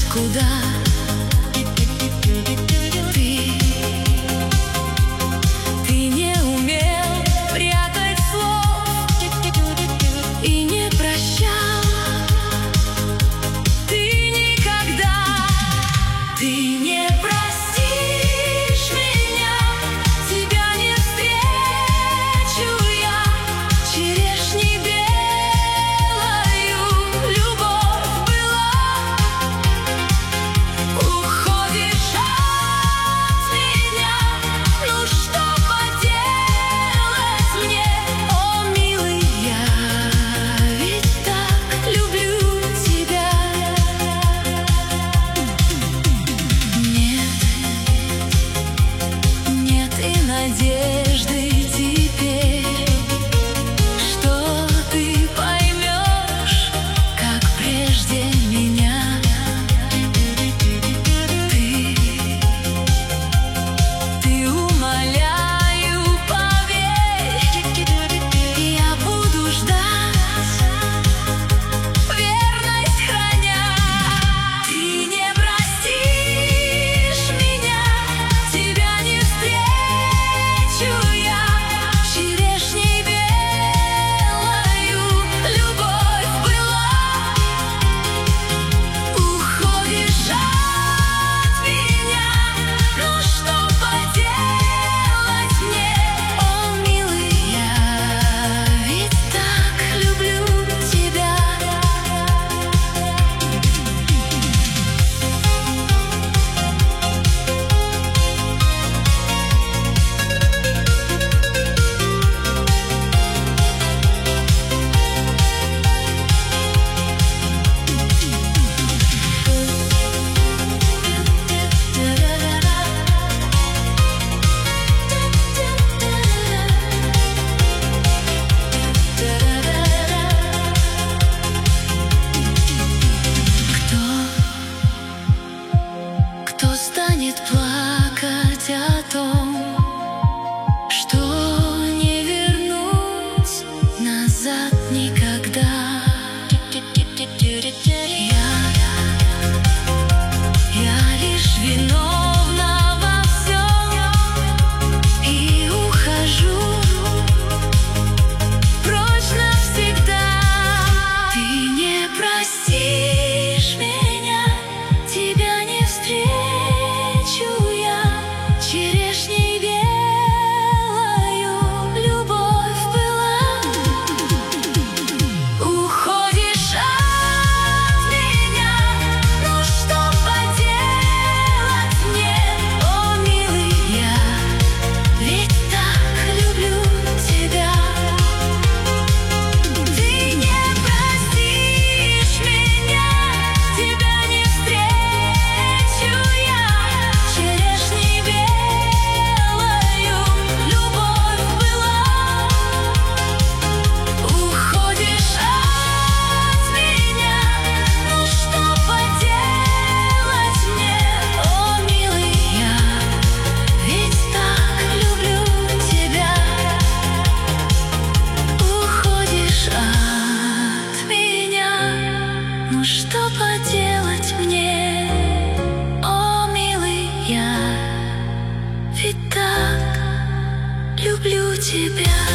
куда ты не умел прятать слов и не прощал. Ты никогда, ты не простишь меня, тебя не встречу я черешней белою. Любовь была, уходишь от меня, ну что поделать мне, о милый, я ведь так люблю тебя. Нет и надежды теперь, что ты поймешь, как прежде меня. Ты умоляю, поверь, я буду ждать, верность храня. Ты не простишь меня, тебя не встречу я черешней белою. Любовь была, уходишь от меня, ну что поделать мне, о милый, я ведь так люблю тебя. Кто станет плакать о том, что не вернуть назад никогда? Я лишь виновна во всем и ухожу прочь навсегда. Ты не простишь меня, тебя не встречу я черешней белою. Любовь была, уходишь от меня, ну что поделать мне, о милый, я ведь так люблю тебя. Ты не простишь меня, тебя не встречу я черешней белою. Любовь была, уходишь от меня, ну что поделать мне, о милый, я ведь так люблю тебя. Уходишь от меня, ну что поделать мне, о милый, я ведь так люблю тебя.